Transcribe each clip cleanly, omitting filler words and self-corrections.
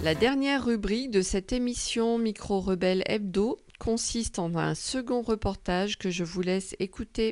La dernière rubrique de cette émission Micro-Rebelle Hebdo consiste en un second reportage que je vous laisse écouter.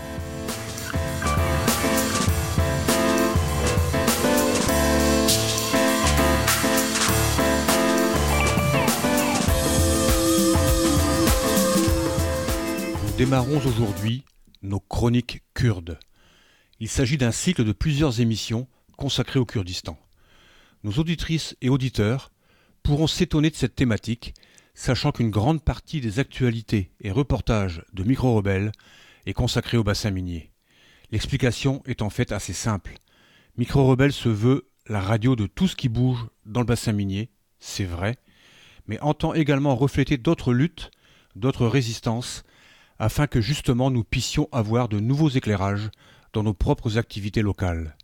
Nous démarrons aujourd'hui nos chroniques kurdes. Il s'agit d'un cycle de plusieurs émissions consacrées au Kurdistan. Nos auditrices et auditeurs pourront s'étonner de cette thématique, sachant qu'une grande partie des actualités et reportages de Micro-Rebelle est consacrée au bassin minier. L'explication est en fait assez simple. Micro-Rebelle se veut la radio de tout ce qui bouge dans le bassin minier, c'est vrai, mais entend également refléter d'autres luttes, d'autres résistances, afin que justement nous puissions avoir de nouveaux éclairages dans nos propres activités locales.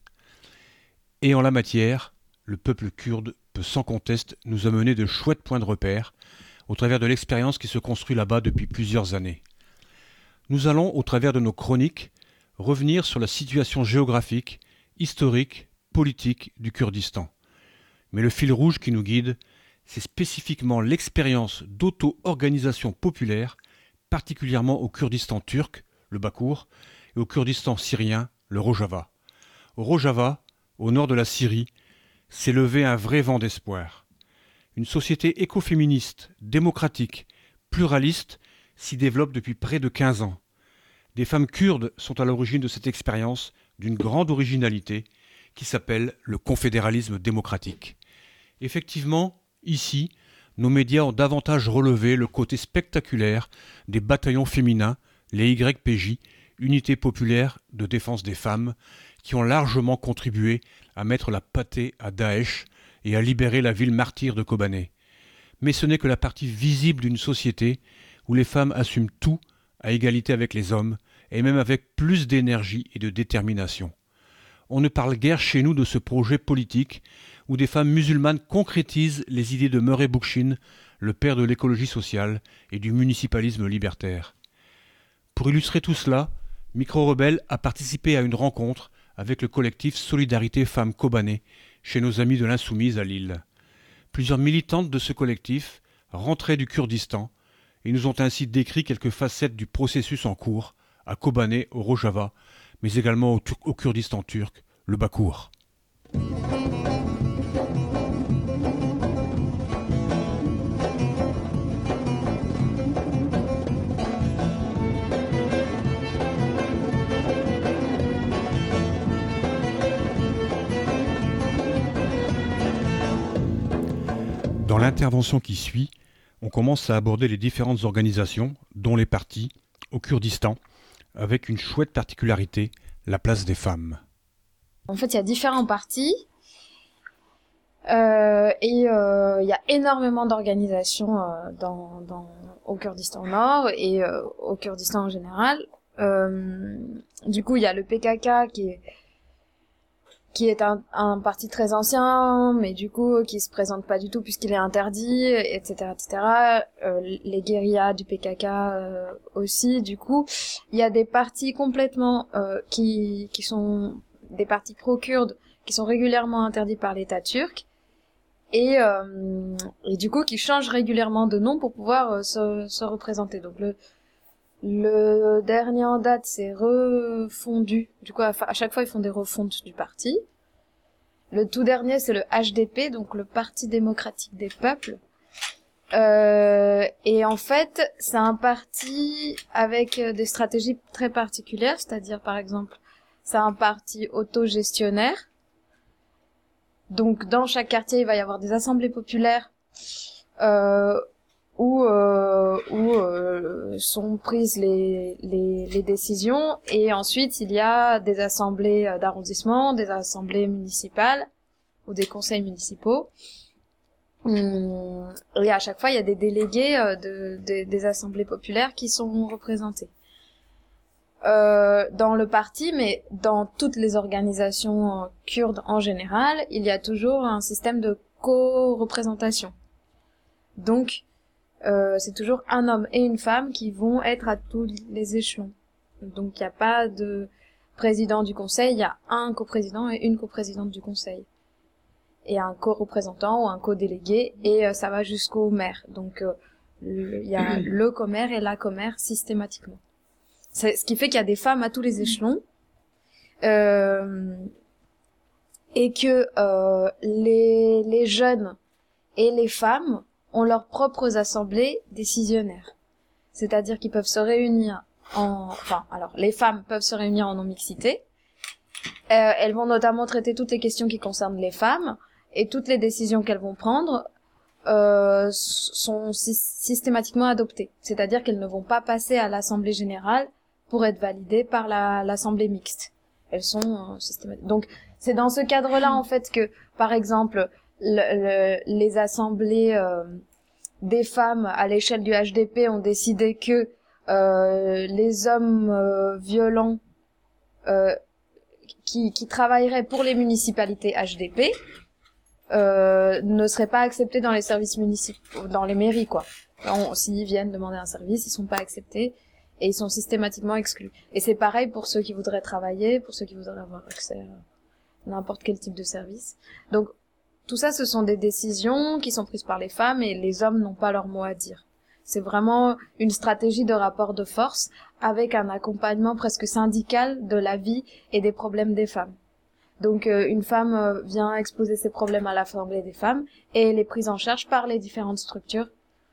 Et en la matière, le peuple kurde peut sans conteste nous amener de chouettes points de repère au travers de l'expérience qui se construit là-bas depuis plusieurs années. Nous allons, au travers de nos chroniques, revenir sur la situation géographique, historique, politique du Kurdistan. Mais le fil rouge qui nous guide, c'est spécifiquement l'expérience d'auto-organisation populaire, particulièrement au Kurdistan turc, le Bakour, et au Kurdistan syrien, le Rojava. Au Rojava, au nord de la Syrie, s'est levé un vrai vent d'espoir. Une société écoféministe, démocratique, pluraliste s'y développe depuis près de 15 ans. Des femmes kurdes sont à l'origine de cette expérience d'une grande originalité qui s'appelle le confédéralisme démocratique. Effectivement, ici, nos médias ont davantage relevé le côté spectaculaire des bataillons féminins, les YPJ, unités populaires de défense des femmes, qui ont largement contribué à mettre la pâtée à Daesh et à libérer la ville martyre de Kobané. Mais ce n'est que la partie visible d'une société où les femmes assument tout à égalité avec les hommes et même avec plus d'énergie et de détermination. On ne parle guère chez nous de ce projet politique où des femmes musulmanes concrétisent les idées de Murray Bookchin, le père de l'écologie sociale et du municipalisme libertaire. Pour illustrer tout cela, Micro-Rebelle a participé à une rencontre avec le collectif Solidarité Femmes Kobané chez nos amis de l'Insoumise à Lille. Plusieurs militantes de ce collectif rentraient du Kurdistan et nous ont ainsi décrit quelques facettes du processus en cours à Kobané, au Rojava, mais également au Kurdistan turc, le Bakour. Dans l'intervention qui suit, on commence à aborder les différentes organisations, dont les partis, au Kurdistan, avec une chouette particularité, la place des femmes. En fait, il y a différents partis et il y a énormément d'organisations au Kurdistan Nord et au Kurdistan en général. Du coup, il y a le PKK qui est un parti très ancien, mais du coup qui se présente pas du tout puisqu'il est interdit, etc., etc. Les guérillas du PKK aussi. Du coup, il y a des partis complètement qui sont des partis pro-kurdes qui sont régulièrement interdits par l'État turc et du coup qui changent régulièrement de nom pour pouvoir se représenter. Donc le dernier en date, c'est refondu. Du coup, à chaque fois, ils font des refontes du parti. Le tout dernier, c'est le HDP, donc le Parti démocratique des peuples. Et en fait, c'est un parti avec des stratégies très particulières, c'est-à-dire, par exemple, c'est un parti autogestionnaire. Donc, dans chaque quartier, il va y avoir des assemblées populaires où sont prises les décisions, et ensuite il y a des assemblées d'arrondissement, des assemblées municipales ou des conseils municipaux, et à chaque fois il y a des délégués des assemblées populaires qui sont représentés dans le parti, mais dans toutes les organisations kurdes en général, il y a toujours un système de co-représentation. Donc c'est toujours un homme et une femme qui vont être à tous les échelons. Donc il n'y a pas de président du conseil, il y a un coprésident et une coprésidente du conseil. et un co-représentant ou un co-délégué, et ça va jusqu'au maire. Donc il y a le commère et la commère systématiquement. C'est ce qui fait qu'il y a des femmes à tous les échelons, et que les jeunes et les femmes ont leurs propres assemblées décisionnaires. C'est-à-dire qu'ils peuvent se réunir les femmes peuvent se réunir en non-mixité. Elles vont notamment traiter toutes les questions qui concernent les femmes, et toutes les décisions qu'elles vont prendre sont systématiquement adoptées. C'est-à-dire qu'elles ne vont pas passer à l'Assemblée générale pour être validées par l'Assemblée mixte. Elles sont systématiques. Donc, c'est dans ce cadre-là, en fait, que, par exemple, les assemblées des femmes à l'échelle du HDP ont décidé que les hommes violents qui travailleraient pour les municipalités HDP ne seraient pas acceptés dans les services municipaux, dans les mairies, quoi. S'ils viennent demander un service, ils sont pas acceptés et ils sont systématiquement exclus. Et c'est pareil pour ceux qui voudraient travailler, pour ceux qui voudraient avoir accès à n'importe quel type de service. Donc, tout ça, ce sont des décisions qui sont prises par les femmes et les hommes n'ont pas leur mot à dire. C'est vraiment une stratégie de rapport de force avec un accompagnement presque syndical de la vie et des problèmes des femmes. Donc une femme vient exposer ses problèmes à l'Assemblée des femmes et elle est prise en charge par les différentes structures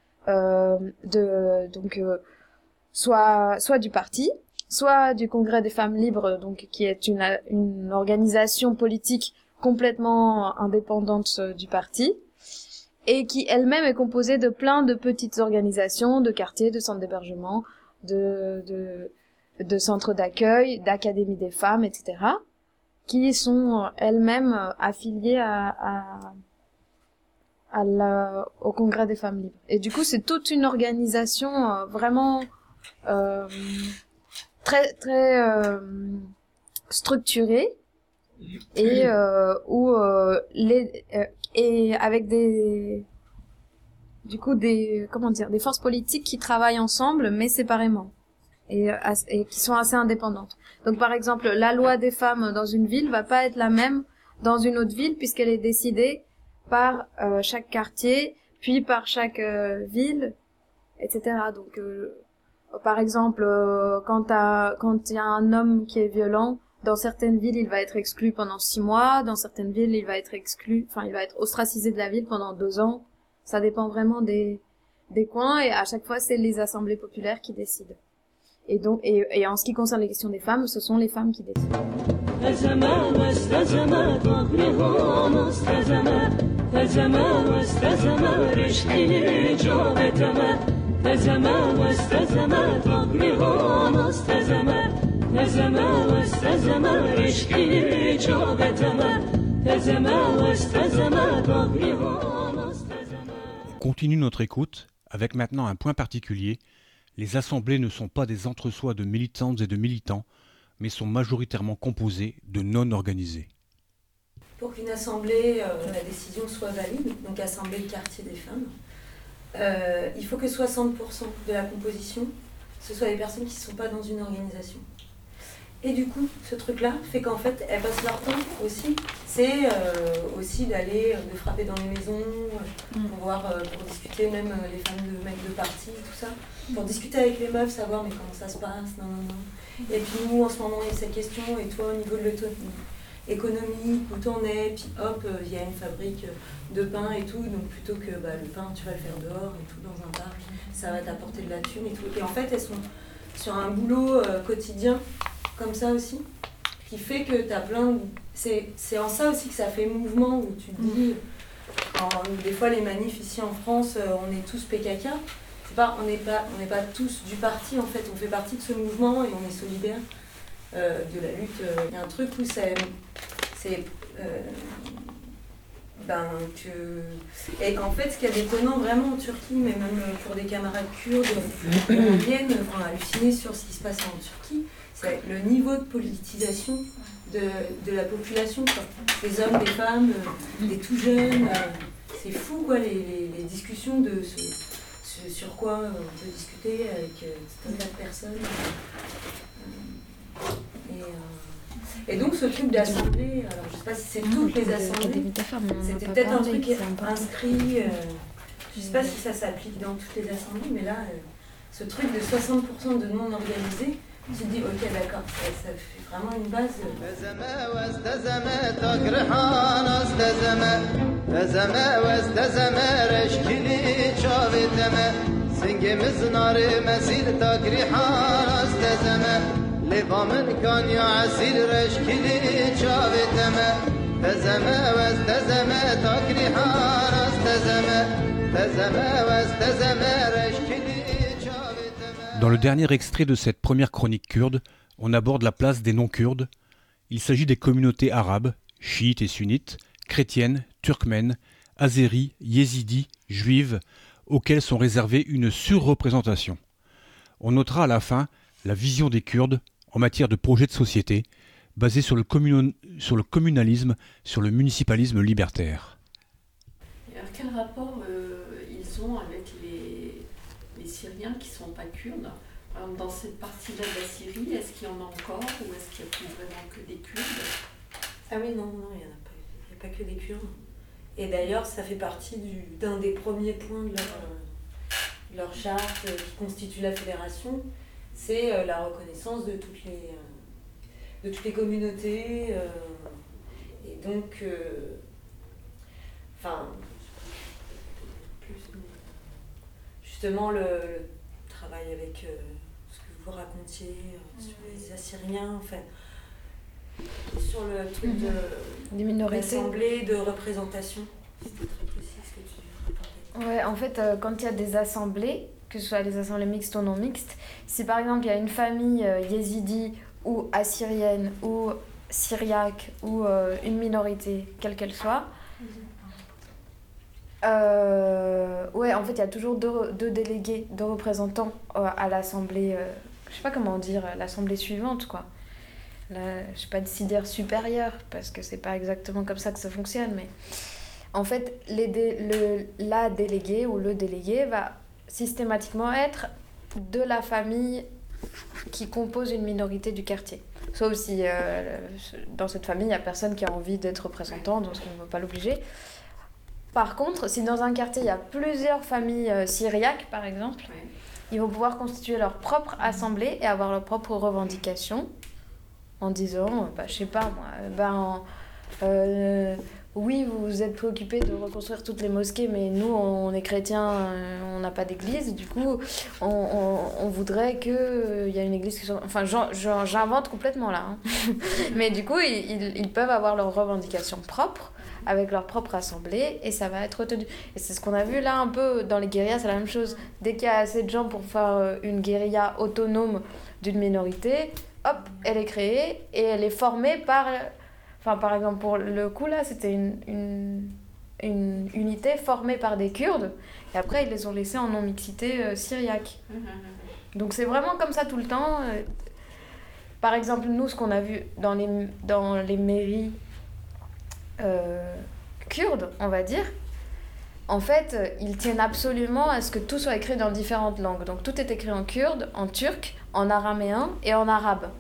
soit du parti, soit du Congrès des femmes libres, donc qui est une organisation politique complètement indépendante du parti, et qui elle-même est composée de plein de petites organisations, de quartiers, de centres d'hébergement, de centres d'accueil, d'académies des femmes, etc., qui sont elles-mêmes affiliées au Congrès des femmes libres. Et du coup, c'est toute une organisation vraiment très très structurée, et et avec des forces politiques qui travaillent ensemble mais séparément et qui sont assez indépendantes. Donc par exemple, la loi des femmes dans une ville va pas être la même dans une autre ville puisqu'elle est décidée par chaque quartier, puis par chaque ville, etc. Donc par exemple, quand il y a un homme qui est violent, dans certaines villes, il va être exclu pendant 6 mois. Dans certaines villes, il va être ostracisé de la ville pendant 2 ans. Ça dépend vraiment des coins. Et à chaque fois, c'est les assemblées populaires qui décident. Et donc, et en ce qui concerne les questions des femmes, ce sont les femmes qui décident. On continue notre écoute avec maintenant un point particulier. Les assemblées ne sont pas des entre-soi de militantes et de militants, mais sont majoritairement composées de non-organisés. Pour qu'une assemblée, la décision soit valide, donc assemblée de quartier des femmes, il faut que 60% de la composition, ce soit des personnes qui ne sont pas dans une organisation. Et du coup, ce truc-là fait qu'en fait, elles passent leur temps aussi. C'est aussi de frapper dans les maisons, pour discuter, même les femmes de mecs de parti, tout ça. Pour discuter avec les meufs, savoir mais comment ça se passe, non. Et puis nous, en ce moment, il y a cette question, et toi, au niveau de l'autonomie économique, où t'en es, puis hop, il y a une fabrique de pain et tout, donc plutôt que le pain, tu vas le faire dehors et tout, dans un parc, ça va t'apporter de la thune et tout. Et en fait, elles sont sur un boulot quotidien, comme ça aussi, qui fait que t'as plein de... C'est en ça aussi que ça fait mouvement, où tu te dis, des fois les manifs ici en France, on est tous PKK, on n'est pas tous du parti en fait, on fait partie de ce mouvement et on est solidaires de la lutte. Il y a un truc où et en fait, ce qui est détonnant vraiment en Turquie, mais même pour des camarades kurdes, viennent halluciner sur ce qui se passe en Turquie, c'est le niveau de politisation de la population, quoi. Des hommes, des femmes, des tout jeunes, c'est fou quoi, les discussions de sur quoi on peut discuter avec tout un tas de personnes. Et donc ce truc d'assemblée, alors je sais pas si c'est toutes les assemblées, c'était peut-être un truc inscrit, je sais pas si ça s'applique dans toutes les assemblées, mais là, ce truc de 60% de non organisés, tu te dis ok d'accord, ça fait vraiment une base. Dans le dernier extrait de cette première chronique kurde, on aborde la place des non-kurdes. Il s'agit des communautés arabes, chiites et sunnites, chrétiennes, turkmènes, azéris, yézidis, juives, auxquelles sont réservées une surreprésentation. On notera à la fin la vision des Kurdes en matière de projet de société, basé sur le communalisme, sur le municipalisme libertaire. Et alors quel rapport ils ont avec les Syriens qui ne sont pas kurdes? Par exemple, dans cette partie-là de la Syrie, est-ce qu'il y en a encore ou est-ce qu'il n'y a plus vraiment que des Kurdes? Ah oui, non, il n'y en a pas. Il n'y a pas que des Kurdes. Et d'ailleurs, ça fait partie d'un des premiers points de leur charte qui constitue la fédération, c'est la reconnaissance de toutes les communautés. Et donc, justement, le travail avec ce que vous racontiez sur les Assyriens, sur le truc d'assemblée, de représentation. C'était très précis ce que tu racontais. Ouais, en fait, quand il y a des assemblées, que ce soit les assemblées mixtes ou non mixtes, si par exemple il y a une famille yézidi ou assyrienne ou syriaque ou une minorité, quelle qu'elle soit, ouais, en fait, il y a toujours deux délégués, deux représentants à l'assemblée, je sais pas comment dire, l'assemblée suivante, quoi. Là, je sais pas si dire supérieure, parce que c'est pas exactement comme ça que ça fonctionne, mais en fait, la déléguée ou le délégué va systématiquement être de la famille qui compose une minorité du quartier. Sauf si dans cette famille, il n'y a personne qui a envie d'être représentant, donc on ne va pas l'obliger. Par contre, si dans un quartier, il y a plusieurs familles syriaques, par exemple, ils vont pouvoir constituer leur propre assemblée et avoir leurs propres revendications en disant, je sais pas moi, oui, vous vous êtes préoccupés de reconstruire toutes les mosquées, mais nous, on est chrétiens, on n'a pas d'église, du coup, on voudrait qu'il y ait une église qui soit... Enfin, j'invente complètement là, hein. Mais du coup, ils peuvent avoir leurs revendications propres, avec leur propre assemblée, et ça va être retenu. Et c'est ce qu'on a vu là un peu dans les guérillas, c'est la même chose. Dès qu'il y a assez de gens pour faire une guérilla autonome d'une minorité, hop, elle est créée, et elle est formée par... Enfin, par exemple, pour le coup, là, c'était une unité formée par des Kurdes, et après, ils les ont laissés en non-mixité syriaque. Donc, c'est vraiment comme ça tout le temps. Par exemple, nous, ce qu'on a vu dans les mairies kurdes, on va dire, en fait, ils tiennent absolument à ce que tout soit écrit dans différentes langues. Donc, tout est écrit en kurde, en turc, en araméen et en arabe,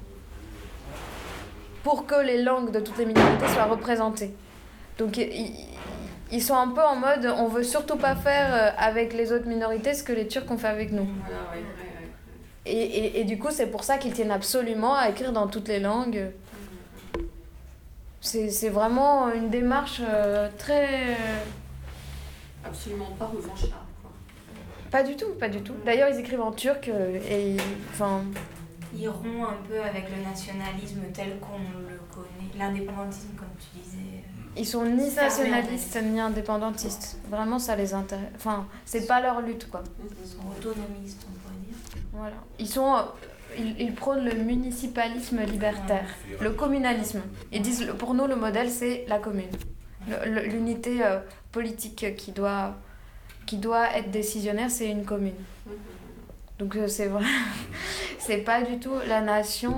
pour que les langues de toutes les minorités soient représentées. Donc ils sont un peu en mode, on veut surtout pas faire avec les autres minorités ce que les Turcs ont fait avec nous. Voilà, ouais. Et du coup, c'est pour ça qu'ils tiennent absolument à écrire dans toutes les langues. C'est vraiment une démarche très... Absolument pas revancharde, quoi. Pas du tout. D'ailleurs, ils écrivent en turc et... Ils rompent un peu avec le nationalisme tel qu'on le connaît, l'indépendantisme comme tu disais. Ils sont ni nationalistes ni indépendantistes. Vraiment, ça les intéresse. Enfin, c'est pas leur lutte, quoi. Ils sont autonomistes, on pourrait dire. Voilà. Ils prônent le municipalisme libertaire, le communalisme. Ils disent, pour nous, le modèle, c'est la commune. L'unité politique qui doit être décisionnaire, c'est une commune. Donc c'est vrai, c'est pas du tout la nation.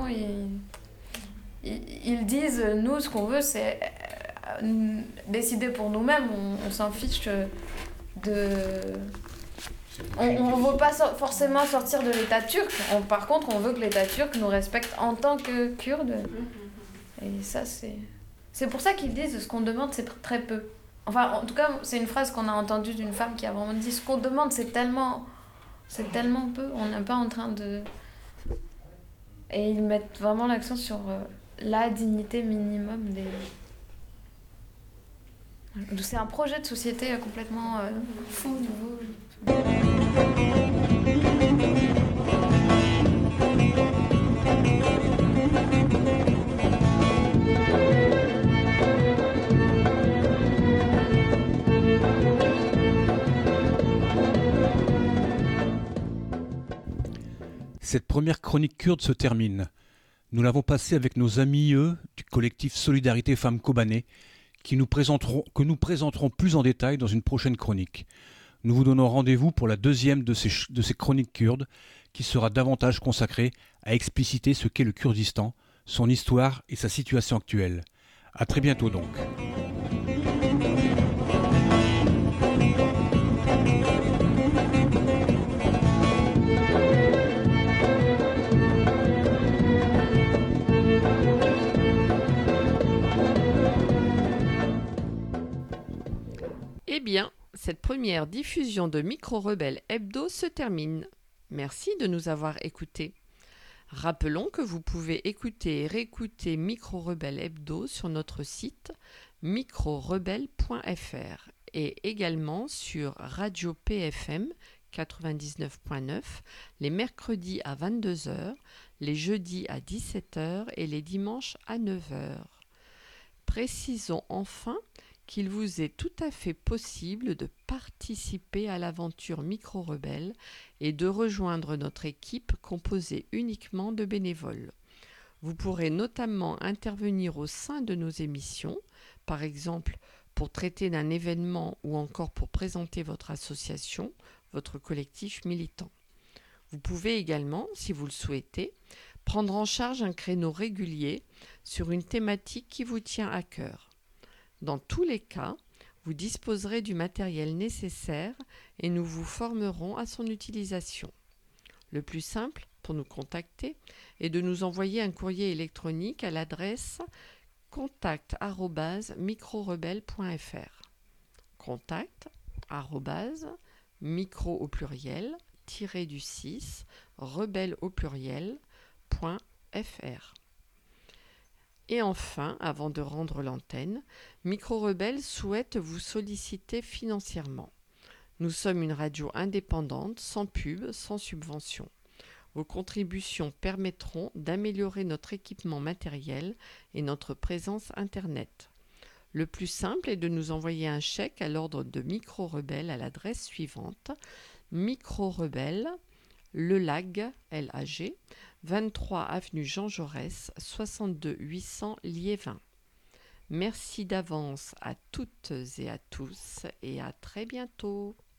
Ils disent, nous, ce qu'on veut, c'est décider pour nous-mêmes. On s'en fiche de... On ne veut pas forcément sortir de l'État turc. Par contre, on veut que l'État turc nous respecte en tant que Kurdes. Et ça, c'est pour ça qu'ils disent ce qu'on demande, c'est très peu. Enfin, en tout cas, c'est une phrase qu'on a entendue d'une femme qui a vraiment dit ce qu'on demande, c'est tellement peu. On n'est pas en train de. Et ils mettent vraiment l'accent sur la dignité minimum des. Donc c'est un projet de société complètement fou, nouveau. Cette première chronique kurde se termine. Nous l'avons passée avec nos amis du collectif Solidarité Femmes Kobané, que nous présenterons plus en détail dans une prochaine chronique. Nous vous donnons rendez-vous pour la deuxième de ces chroniques kurdes, qui sera davantage consacrée à expliciter ce qu'est le Kurdistan, son histoire et sa situation actuelle. À très bientôt donc. Eh bien, cette première diffusion de Micro Rebelle Hebdo se termine. Merci de nous avoir écoutés. Rappelons que vous pouvez écouter et réécouter Micro Rebelle Hebdo sur notre site microrebelle.fr et également sur Radio PFM 99.9 les mercredis à 22h, les jeudis à 17h et les dimanches à 9h. Précisons enfin qu'il vous est tout à fait possible de participer à l'aventure Micro Rebelle et de rejoindre notre équipe composée uniquement de bénévoles. Vous pourrez notamment intervenir au sein de nos émissions, par exemple pour traiter d'un événement ou encore pour présenter votre association, votre collectif militant. Vous pouvez également, si vous le souhaitez, prendre en charge un créneau régulier sur une thématique qui vous tient à cœur. Dans tous les cas, vous disposerez du matériel nécessaire et nous vous formerons à son utilisation. Le plus simple pour nous contacter est de nous envoyer un courrier électronique à l'adresse contact@microrebelle.fr. Contact@micro au pluriel -du6 rebelle au pluriel.fr. Et enfin, avant de rendre l'antenne, Micro Rebelle souhaite vous solliciter financièrement. Nous sommes une radio indépendante, sans pub, sans subvention. Vos contributions permettront d'améliorer notre équipement matériel et notre présence Internet. Le plus simple est de nous envoyer un chèque à l'ordre de Micro Rebelle à l'adresse suivante: Micro Rebelle, Le Lag, LAG, 23 avenue Jean Jaurès, 62 800 Liévin. Merci d'avance à toutes et à tous et à très bientôt.